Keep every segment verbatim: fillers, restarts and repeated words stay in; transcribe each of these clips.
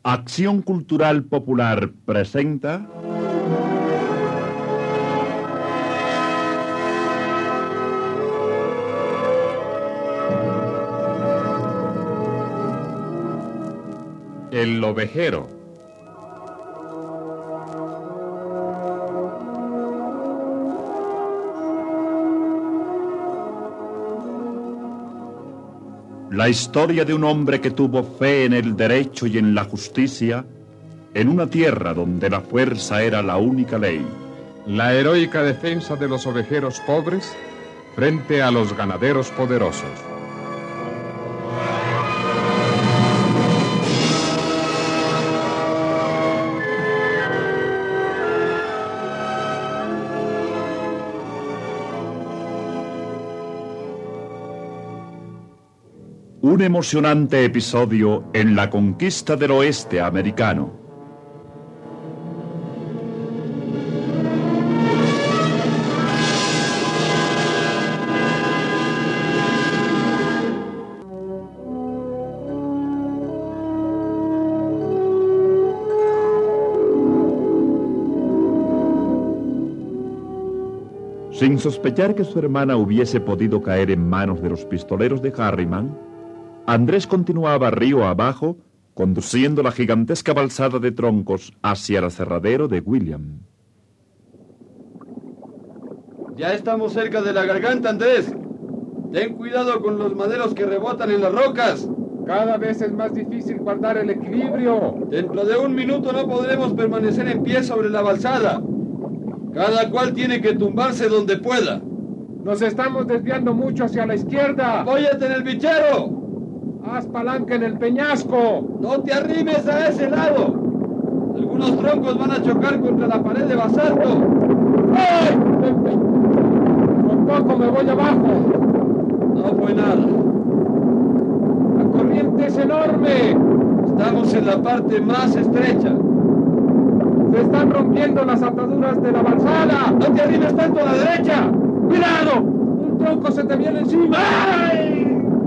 Acción Cultural Popular presenta... El ovejero. La historia de un hombre que tuvo fe en el derecho y en la justicia, en una tierra donde la fuerza era la única ley. La heroica defensa de los ovejeros pobres frente a los ganaderos poderosos. Un emocionante episodio en la conquista del oeste americano. Sin sospechar que su hermana hubiese podido caer en manos de los pistoleros de Harriman, Andrés continuaba río abajo, conduciendo la gigantesca balsada de troncos hacia el aserradero de William. Ya estamos cerca de la garganta, Andrés. Ten cuidado con los maderos que rebotan en las rocas. Cada vez es más difícil guardar el equilibrio. Dentro de un minuto no podremos permanecer en pie sobre la balsada. Cada cual tiene que tumbarse donde pueda. Nos estamos desviando mucho hacia la izquierda. ¡Apóyate en el bichero! ¡Haz palanca en el peñasco! ¡No te arrimes a ese lado! Algunos troncos van a chocar contra la pared de basalto. ¡Ay! Por poco me voy abajo. No fue nada. La corriente es enorme. Estamos en la parte más estrecha. Se están rompiendo las ataduras de la balsada. ¡No te arrimes tanto a la derecha! ¡Cuidado! Un tronco se te viene encima. ¡Ay!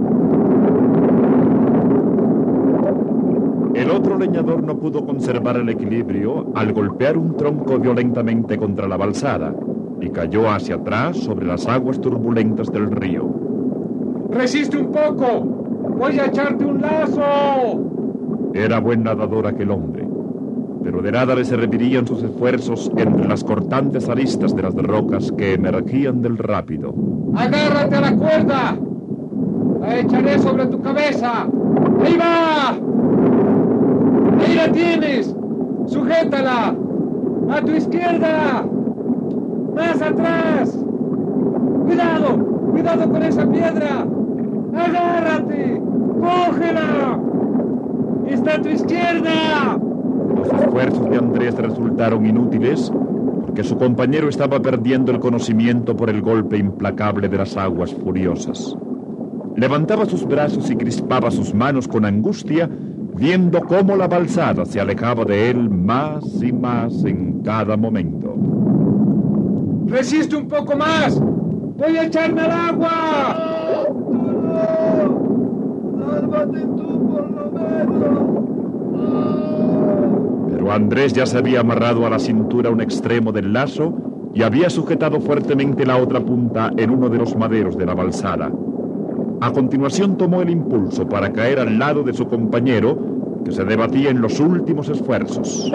El otro leñador no pudo conservar el equilibrio al golpear un tronco violentamente contra la balsada y cayó hacia atrás sobre las aguas turbulentas del río. ¡Resiste un poco! ¡Voy a echarte un lazo! Era buen nadador aquel hombre, pero de nada le servirían sus esfuerzos entre las cortantes aristas de las rocas que emergían del rápido. ¡Agárrate a la cuerda! ¡La echaré sobre tu cabeza! ¡Ahí va! ¡Ahí la tienes! ¡Sujétala! ¡A tu izquierda! ¡Más atrás! ¡Cuidado! ¡Cuidado con esa piedra! ¡Agárrate! ¡Cógela! ¡Está a tu izquierda! Los esfuerzos de Andrés resultaron inútiles porque su compañero estaba perdiendo el conocimiento por el golpe implacable de las aguas furiosas. Levantaba sus brazos y crispaba sus manos con angustia, viendo cómo la balsada se alejaba de él más y más en cada momento. ¡Resiste un poco más! ¡Voy a echarme al agua! ¡No! ¡Tú no! ¡Sálvate tú por lo menos! ¡No! Pero Andrés ya se había amarrado a la cintura un extremo del lazo y había sujetado fuertemente la otra punta en uno de los maderos de la balsada. A continuación tomó el impulso para caer al lado de su compañero, que se debatía en los últimos esfuerzos.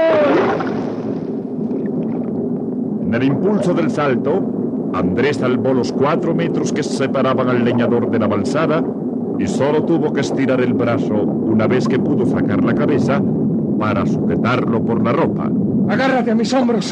En el impulso del salto, Andrés salvó los cuatro metros que separaban al leñador de la balsada y solo tuvo que estirar el brazo una vez que pudo sacar la cabeza para sujetarlo por la ropa. ¡Agárrate a mis hombros!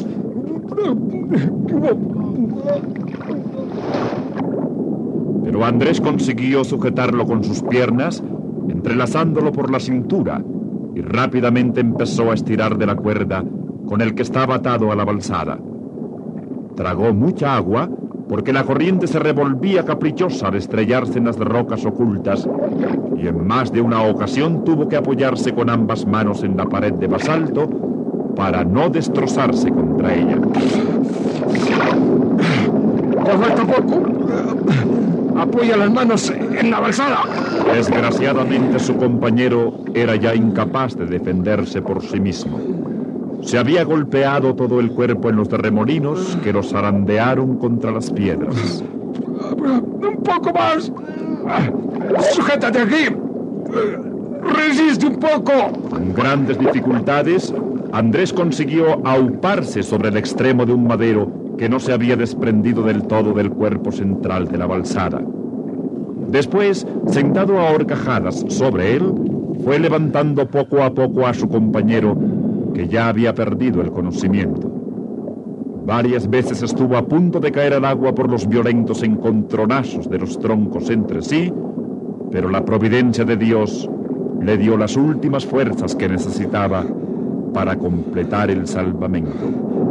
Pero Andrés consiguió sujetarlo con sus piernas, entrelazándolo por la cintura, y rápidamente empezó a estirar de la cuerda con el que estaba atado a la balsada. Tragó mucha agua porque la corriente se revolvía caprichosa al estrellarse en las rocas ocultas, y en más de una ocasión tuvo que apoyarse con ambas manos en la pared de basalto para no destrozarse contra ella. ¡Ya falta poco! Apoya las manos en la balsada. Desgraciadamente, su compañero era ya incapaz de defenderse por sí mismo. Se había golpeado todo el cuerpo en los remolinos que lo zarandearon contra las piedras. Un poco más. Sujétate aquí. Resiste un poco. Con grandes dificultades, Andrés consiguió auparse sobre el extremo de un madero que no se había desprendido del todo del cuerpo central de la balsada. Después, sentado a horcajadas sobre él, fue levantando poco a poco a su compañero, que ya había perdido el conocimiento. Varias veces estuvo a punto de caer al agua por los violentos encontronazos de los troncos entre sí, pero la providencia de Dios le dio las últimas fuerzas que necesitaba para completar el salvamento.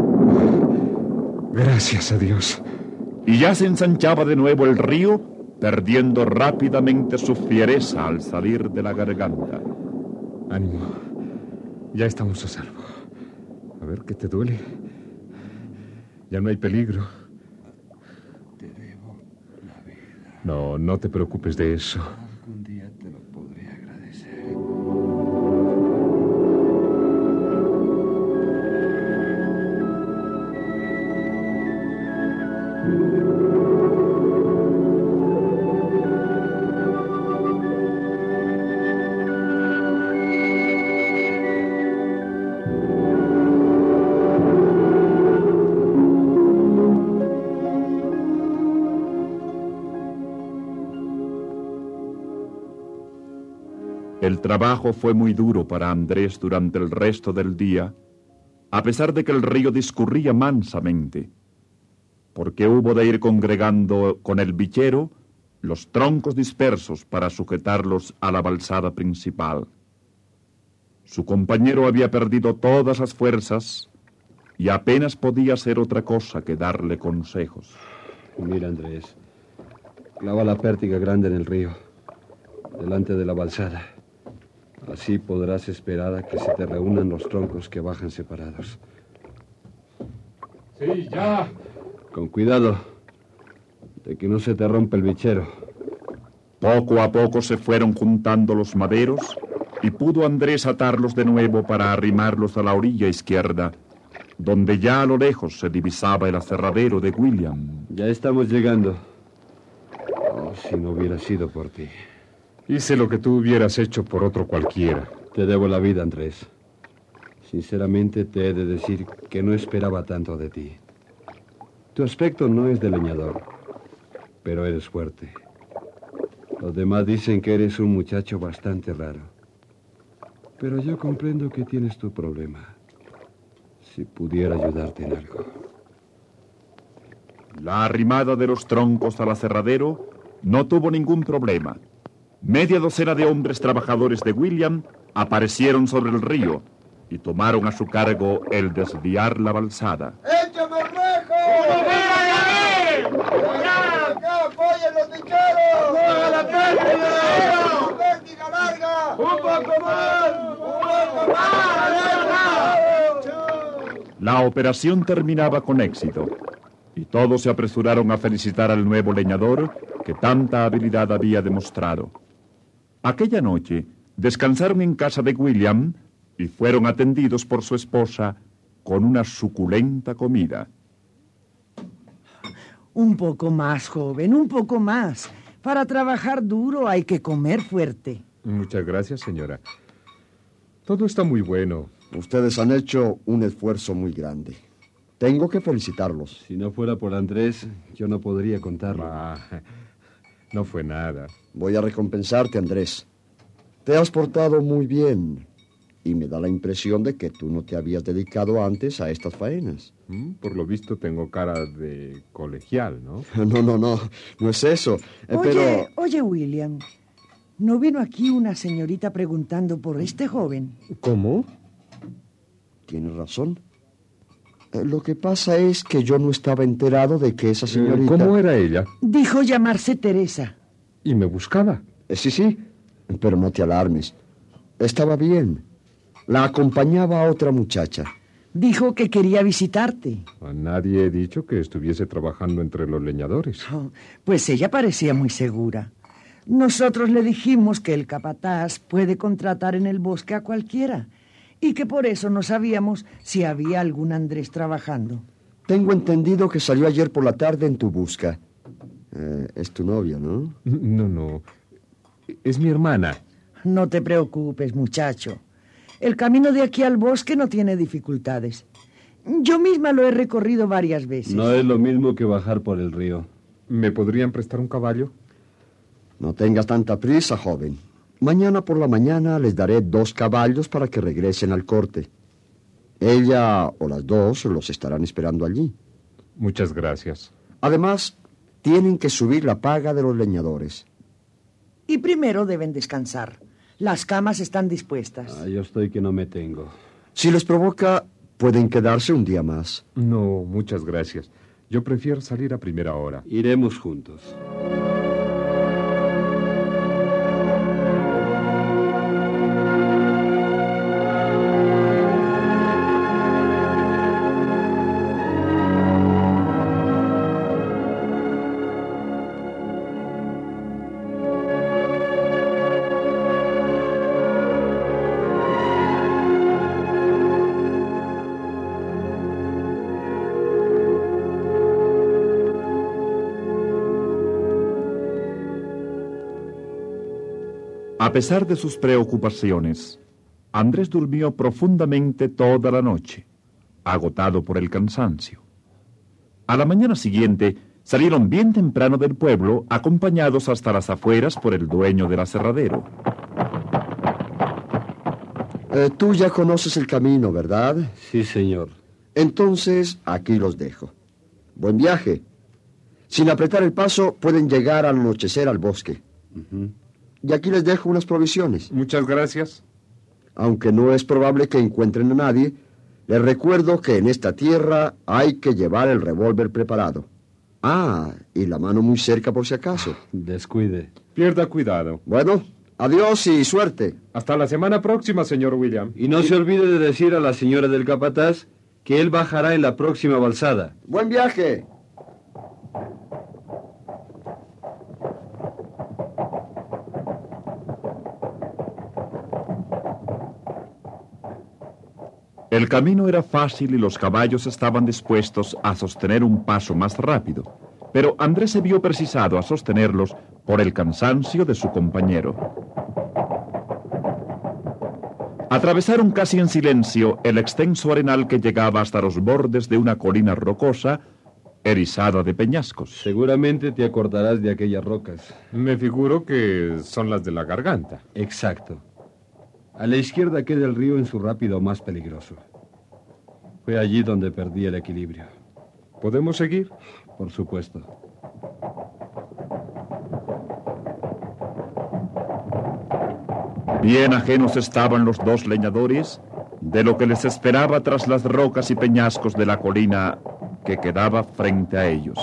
Gracias a Dios. Y ya se ensanchaba de nuevo el río, perdiendo rápidamente su fiereza al salir de la garganta. Ánimo. Ya estamos a salvo. A ver, ¿qué te duele? Ya no hay peligro. Te debo la vida. No, no te preocupes de eso. Algún día te lo podré agradecer. El trabajo fue muy duro para Andrés durante el resto del día, a pesar de que el río discurría mansamente, porque hubo de ir congregando con el bichero los troncos dispersos para sujetarlos a la balsada principal. Su compañero había perdido todas las fuerzas y apenas podía hacer otra cosa que darle consejos. Mira, Andrés, clava la pértiga grande en el río, delante de la balsada. Así podrás esperar a que se te reúnan los troncos que bajan separados. Sí, ya. Con cuidado de que no se te rompa el bichero. Poco a poco se fueron juntando los maderos y pudo Andrés atarlos de nuevo para arrimarlos a la orilla izquierda, donde ya a lo lejos se divisaba el aserradero de William. Ya estamos llegando. Oh, si no hubiera sido por ti. Hice lo que tú hubieras hecho por otro cualquiera. Te debo la vida, Andrés. Sinceramente te he de decir que no esperaba tanto de ti. Tu aspecto no es de leñador, pero eres fuerte. Los demás dicen que eres un muchacho bastante raro. Pero yo comprendo que tienes tu problema. Si pudiera ayudarte en algo. La arrimada de los troncos al aserradero no tuvo ningún problema. Media docena de hombres trabajadores de William aparecieron sobre el río y tomaron a su cargo el desviar la balsada. ¡Échame el rejo! ¡Acá apoyen los bicheros! ¡Mueva la pértiga! ¡Pértiga larga! ¡Un poco más! ¡Un poco más! La operación terminaba con éxito y todos se apresuraron a felicitar al nuevo leñador que tanta habilidad había demostrado. Aquella noche descansaron en casa de William y fueron atendidos por su esposa con una suculenta comida. Un poco más, joven, un poco más. Para trabajar duro hay que comer fuerte. Muchas gracias, señora. Todo está muy bueno. Ustedes han hecho un esfuerzo muy grande. Tengo que felicitarlos. Si no fuera por Andrés, yo no podría contarlo. Ah, no fue nada. Voy a recompensarte, Andrés. Te has portado muy bien. Y me da la impresión de que tú no te habías dedicado antes a estas faenas. Por lo visto tengo cara de colegial, ¿no? No, no, no. No es eso. Eh, Oye, pero... oye, William. ¿No vino aquí una señorita preguntando por este joven? ¿Cómo? Tienes razón. Eh, lo que pasa es que yo no estaba enterado de que esa señorita... ¿Cómo era ella? Dijo llamarse Teresa. ¿Y me buscaba? Eh, sí, sí. Pero no te alarmes. Estaba bien. La acompañaba a otra muchacha. Dijo que quería visitarte. A nadie he dicho que estuviese trabajando entre los leñadores. Oh, pues ella parecía muy segura. Nosotros le dijimos que el capataz puede contratar en el bosque a cualquiera y que por eso no sabíamos si había algún Andrés trabajando. Tengo entendido que salió ayer por la tarde en tu busca. Eh, es tu novia, ¿no? No, no. Es mi hermana. No te preocupes, muchacho. El camino de aquí al bosque no tiene dificultades. Yo misma lo he recorrido varias veces. No es lo mismo que bajar por el río. ¿Me podrían prestar un caballo? No tengas tanta prisa, joven. Mañana por la mañana les daré dos caballos para que regresen al corte. Ella o las dos los estarán esperando allí. Muchas gracias. Además, tienen que subir la paga de los leñadores. Y primero deben descansar. Las camas están dispuestas. Ah, yo estoy que no me tengo. Si les provoca, pueden quedarse un día más. No, muchas gracias. Yo prefiero salir a primera hora. Iremos juntos. A pesar de sus preocupaciones, Andrés durmió profundamente toda la noche, agotado por el cansancio. A la mañana siguiente salieron bien temprano del pueblo, acompañados hasta las afueras por el dueño del aserradero. Eh, tú ya conoces el camino, ¿verdad? Sí, señor. Entonces, aquí los dejo. Buen viaje. Sin apretar el paso, pueden llegar al anochecer al bosque. Uh-huh. Y aquí les dejo unas provisiones. Muchas gracias. Aunque no es probable que encuentren a nadie, les recuerdo que en esta tierra hay que llevar el revólver preparado. Ah, y la mano muy cerca por si acaso. Descuide. Pierda cuidado. Bueno, adiós y suerte. Hasta la semana próxima, señor William. Y no se olvide de decir a la señora del capataz que él bajará en la próxima balsada. ¡Buen viaje! El camino era fácil y los caballos estaban dispuestos a sostener un paso más rápido, pero Andrés se vio precisado a sostenerlos por el cansancio de su compañero. Atravesaron casi en silencio el extenso arenal que llegaba hasta los bordes de una colina rocosa, erizada de peñascos. Seguramente te acordarás de aquellas rocas. Me figuro que son las de la garganta. Exacto. A la izquierda queda el río en su rápido más peligroso. Fue allí donde perdí el equilibrio. ¿Podemos seguir? Por supuesto. Bien ajenos estaban los dos leñadores de lo que les esperaba tras las rocas y peñascos de la colina que quedaba frente a ellos.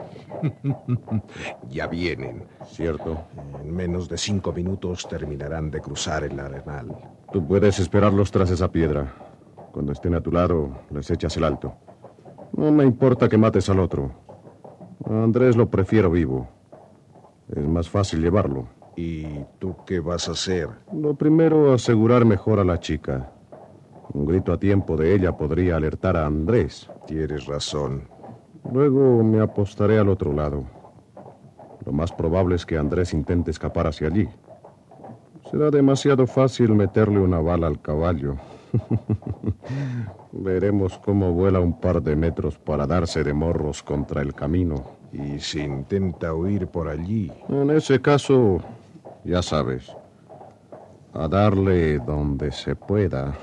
Ya vienen. Cierto. En menos de cinco minutos terminarán de cruzar el arenal. Tú puedes esperarlos tras esa piedra. Cuando estén a tu lado, les echas el alto. No me importa que mates al otro. A Andrés lo prefiero vivo. Es más fácil llevarlo. ¿Y tú qué vas a hacer? Lo primero, asegurar mejor a la chica. Un grito a tiempo de ella podría alertar a Andrés. Tienes razón. Luego me apostaré al otro lado. Lo más probable es que Andrés intente escapar hacia allí. Será demasiado fácil meterle una bala al caballo. Veremos cómo vuela un par de metros para darse de morros contra el camino. ¿Y si intenta huir por allí? En ese caso, ya sabes, a darle donde se pueda.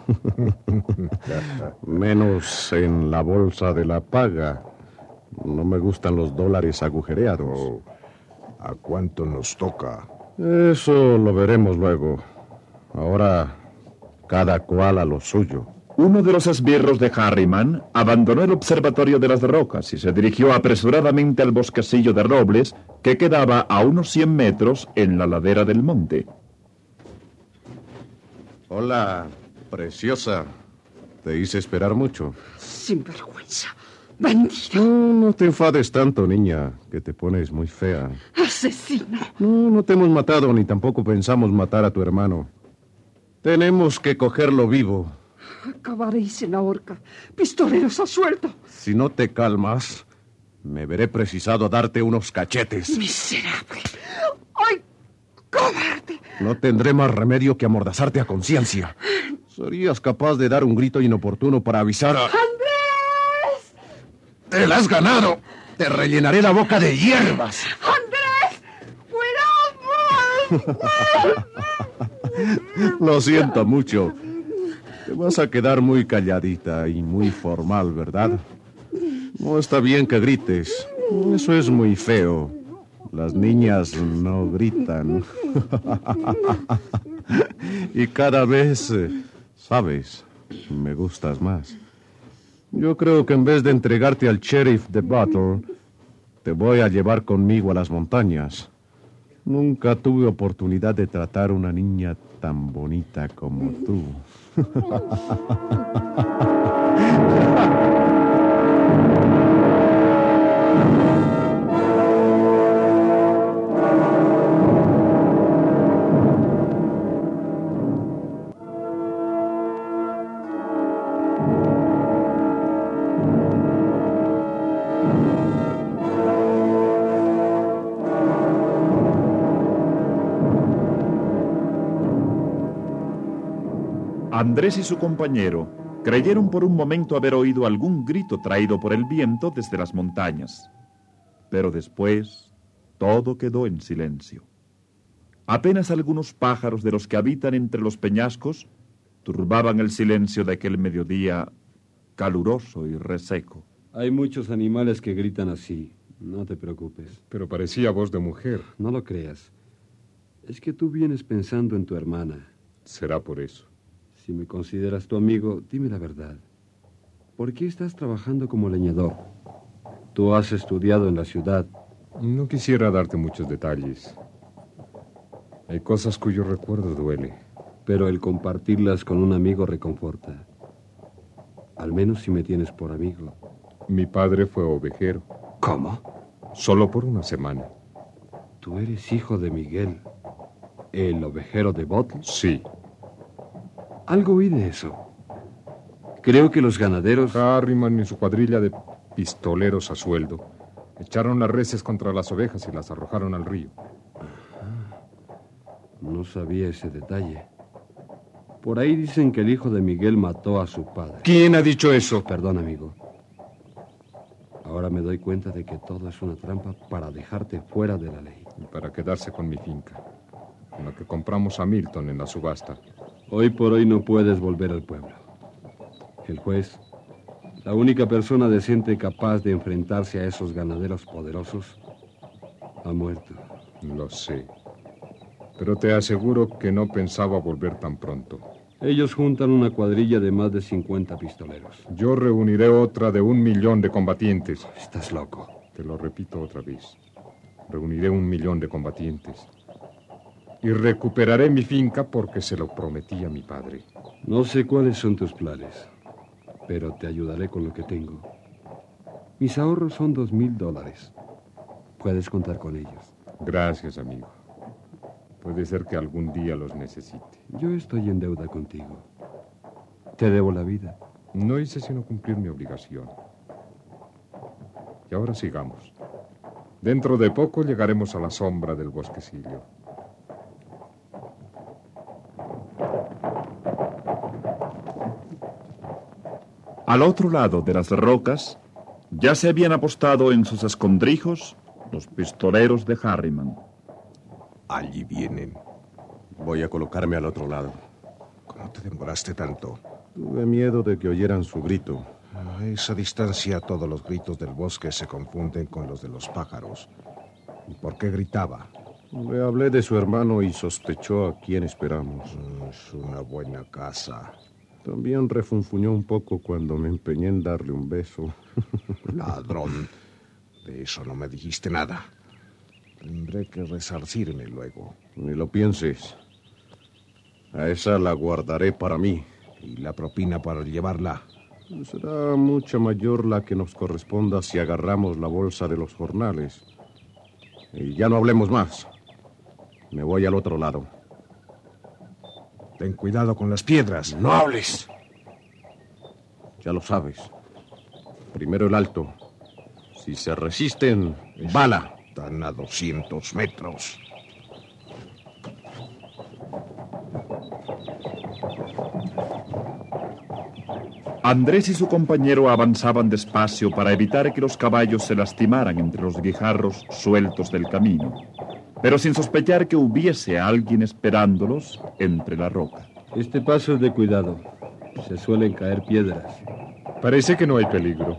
Menos en la bolsa de la paga. No me gustan los dólares agujereados. Oh, ¿a cuánto nos toca? Eso lo veremos luego. Ahora, cada cual a lo suyo. Uno de los esbirros de Harriman abandonó el observatorio de las rocas y se dirigió apresuradamente al bosquecillo de robles que quedaba a unos cien metros en la ladera del monte. Hola, preciosa. Te hice esperar mucho. Sinvergüenza. Bandido. No, no te enfades tanto, niña, que te pones muy fea. Asesino. No, no te hemos matado ni tampoco pensamos matar a tu hermano. Tenemos que cogerlo vivo. Acabaréis en la horca. Pistoleros a sueldo. Si no te calmas, me veré precisado a darte unos cachetes. Miserable. ¡Ay, cobarde! No tendré más remedio que amordazarte a conciencia. Serías capaz de dar un grito inoportuno para avisar a... ¡Andrés! ¡Te la has ganado! ¡Te rellenaré la boca de hierbas! ¡Andrés! ¡Cuidado! Lo siento mucho. Te vas a quedar muy calladita y muy formal, ¿verdad? No está bien que grites. Eso es muy feo. Las niñas no gritan. Y cada vez, eh, sabes, me gustas más. Yo creo que en vez de entregarte al sheriff de Battle, te voy a llevar conmigo a las montañas. Nunca tuve oportunidad de tratar a una niña tan bonita como tú. Andrés y su compañero creyeron por un momento haber oído algún grito traído por el viento desde las montañas. Pero después todo quedó en silencio. Apenas algunos pájaros de los que habitan entre los peñascos turbaban el silencio de aquel mediodía caluroso y reseco. Hay muchos animales que gritan así, no te preocupes. Pero parecía voz de mujer. No lo creas. Es que tú vienes pensando en tu hermana. Será por eso. Si me consideras tu amigo, dime la verdad. ¿Por qué estás trabajando como leñador? Tú has estudiado en la ciudad. No quisiera darte muchos detalles. Hay cosas cuyo recuerdo duele. Pero el compartirlas con un amigo reconforta. Al menos si me tienes por amigo. Mi padre fue ovejero. ¿Cómo? Solo por una semana. ¿Tú eres hijo de Miguel, el ovejero de Bottle? Sí. Algo oí de eso. Creo que los ganaderos... Harriman y su cuadrilla de pistoleros a sueldo echaron las reses contra las ovejas y las arrojaron al río. Ajá. No sabía ese detalle. Por ahí dicen que el hijo de Miguel mató a su padre. ¿Quién ha dicho eso? Perdón, amigo. Ahora me doy cuenta de que todo es una trampa para dejarte fuera de la ley. Y para quedarse con mi finca, con la que compramos a Milton en la subasta. Hoy por hoy no puedes volver al pueblo. El juez, la única persona decente capaz de enfrentarse a esos ganaderos poderosos, ha muerto. Lo sé. Pero te aseguro que no pensaba volver tan pronto. Ellos juntan una cuadrilla de más de cincuenta pistoleros. Yo reuniré otra de un millón de combatientes. Estás loco. Te lo repito otra vez. Reuniré un millón de combatientes. Y recuperaré mi finca porque se lo prometí a mi padre. No sé cuáles son tus planes, pero te ayudaré con lo que tengo. Mis ahorros son dos mil dólares. Puedes contar con ellos. Gracias, amigo. Puede ser que algún día los necesite. Yo estoy en deuda contigo. Te debo la vida. No hice sino cumplir mi obligación. Y ahora sigamos. Dentro de poco llegaremos a la sombra del bosquecillo. Al otro lado de las rocas ya se habían apostado en sus escondrijos los pistoleros de Harriman. Allí vienen. Voy a colocarme al otro lado. ¿Cómo te demoraste tanto? Tuve miedo de que oyeran su grito. A esa distancia todos los gritos del bosque se confunden con los de los pájaros. ¿Y por qué gritaba? Le hablé de su hermano y sospechó a quién esperamos. Mm, es una buena casa. También refunfuñó un poco cuando me empeñé en darle un beso. Ladrón. De eso no me dijiste nada. Tendré que resarcirme luego. Ni lo pienses. A esa la guardaré para mí. ¿Y la propina para llevarla? Será mucho mayor la que nos corresponda si agarramos la bolsa de los jornales. Y ya no hablemos más. Me voy al otro lado. Ten cuidado con las piedras. No hables. Ya lo sabes. Primero el alto. Si se resisten, bala. Están a doscientos metros. Andrés y su compañero avanzaban despacio para evitar que los caballos se lastimaran entre los guijarros sueltos del camino, pero sin sospechar que hubiese alguien esperándolos entre la roca. Este paso es de cuidado. Se suelen caer piedras. Parece que no hay peligro.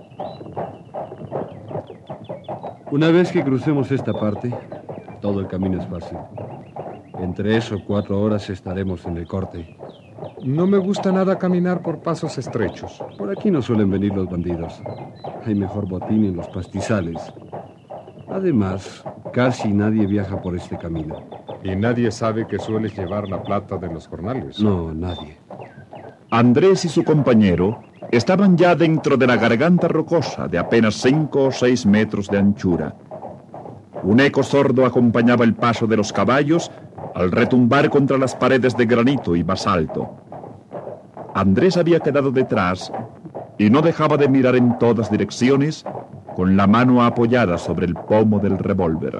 Una vez que crucemos esta parte, todo el camino es fácil. En tres o cuatro horas estaremos en el corte. No me gusta nada caminar por pasos estrechos. Por aquí no suelen venir los bandidos. Hay mejor botín en los pastizales. Además, casi nadie viaja por este camino. Y nadie sabe que sueles llevar la plata de los jornales. No, nadie. Andrés y su compañero estaban ya dentro de la garganta rocosa de apenas cinco o seis metros de anchura. Un eco sordo acompañaba el paso de los caballos al retumbar contra las paredes de granito y basalto. Andrés había quedado detrás y no dejaba de mirar en todas direcciones con la mano apoyada sobre el pomo del revólver.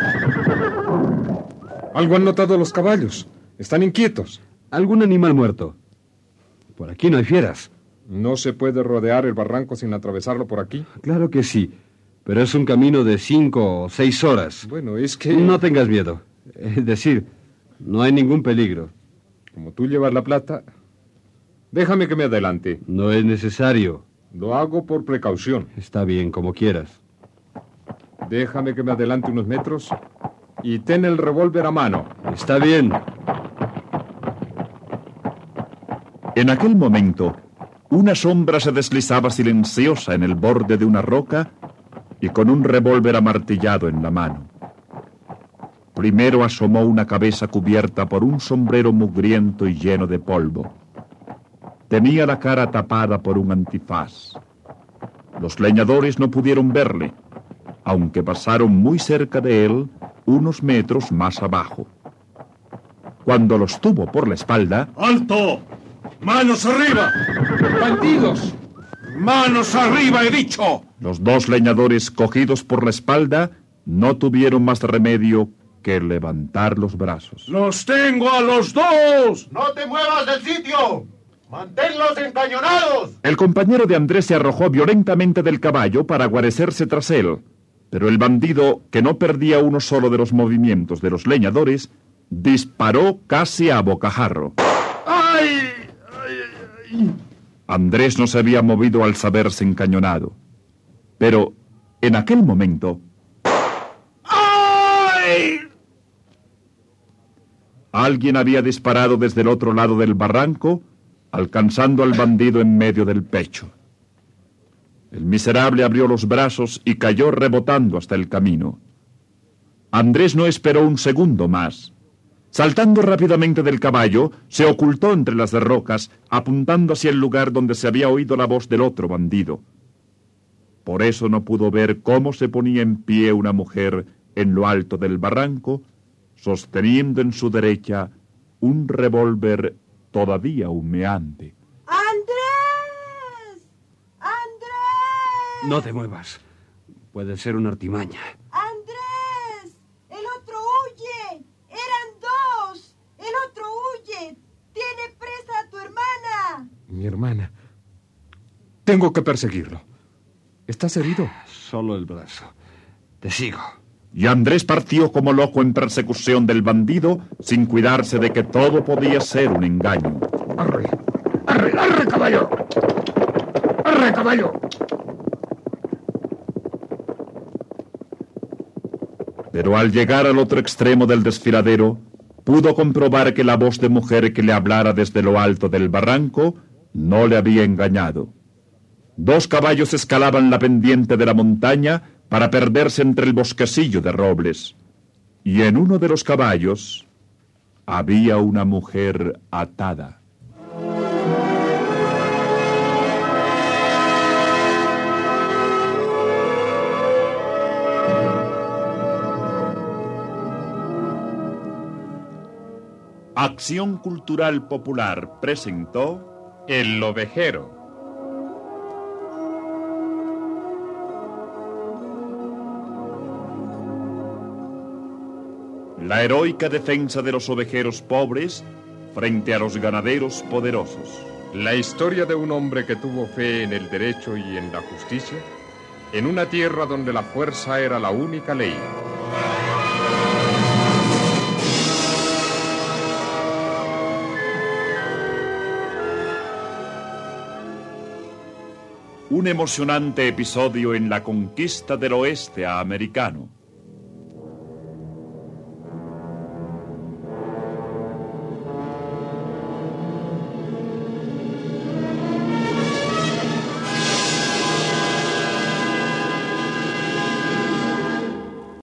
Algo han notado los caballos. Están inquietos. ¿Algún animal muerto? Por aquí no hay fieras. ¿No se puede rodear el barranco sin atravesarlo por aquí? Claro que sí, pero es un camino de cinco o seis horas. Bueno, es que... No tengas miedo. Es decir, no hay ningún peligro. Como tú llevas la plata, déjame que me adelante. No es necesario. Lo hago por precaución. Está bien, como quieras. Déjame que me adelante unos metros y ten el revólver a mano. Está bien. En aquel momento, una sombra se deslizaba silenciosa en el borde de una roca y con un revólver amartillado en la mano. Primero asomó una cabeza cubierta por un sombrero mugriento y lleno de polvo. Tenía la cara tapada por un antifaz. Los leñadores no pudieron verle, aunque pasaron muy cerca de él, unos metros más abajo. Cuando los tuvo por la espalda... ¡Alto! ¡Manos arriba! ¡Bandidos! ¡Manos arriba, he dicho! Los dos leñadores cogidos por la espalda no tuvieron más remedio que levantar los brazos. ¡Los tengo a los dos! ¡No te muevas del sitio! ¡Manténlos encañonados! El compañero de Andrés se arrojó violentamente del caballo para guarecerse tras él, pero el bandido, que no perdía uno solo de los movimientos de los leñadores, disparó casi a bocajarro. ¡Ay! ¡Ay, ay, ay! Andrés no se había movido al saberse encañonado, pero en aquel momento... ¡Ay! Alguien había disparado desde el otro lado del barranco, alcanzando al bandido en medio del pecho. El miserable abrió los brazos y cayó rebotando hasta el camino. Andrés no esperó un segundo más. Saltando rápidamente del caballo, se ocultó entre las rocas, apuntando hacia el lugar donde se había oído la voz del otro bandido. Por eso no pudo ver cómo se ponía en pie una mujer en lo alto del barranco, sosteniendo en su derecha un revólver todavía humeante. ¡Andrés! ¡Andrés! No te muevas. Puede ser una artimaña. ¡Andrés! ¡El otro huye! ¡Eran dos! ¡El otro huye! ¡Tiene presa a tu hermana! Mi hermana. Tengo que perseguirlo. ¿Estás herido? Solo el brazo. Te sigo. Y Andrés partió como loco en persecución del bandido, sin cuidarse de que todo podía ser un engaño. ¡Arre! ¡Arre, arre, caballo! ¡Arre, caballo! Pero al llegar al otro extremo del desfiladero, pudo comprobar que la voz de mujer que le hablara desde lo alto del barranco no le había engañado. Dos caballos escalaban la pendiente de la montaña para perderse entre el bosquecillo de robles. Y en uno de los caballos había una mujer atada. Acción Cultural Popular presentó El Ovejero. La heroica defensa de los ovejeros pobres frente a los ganaderos poderosos. La historia de un hombre que tuvo fe en el derecho y en la justicia, en una tierra donde la fuerza era la única ley. Un emocionante episodio en la conquista del oeste americano.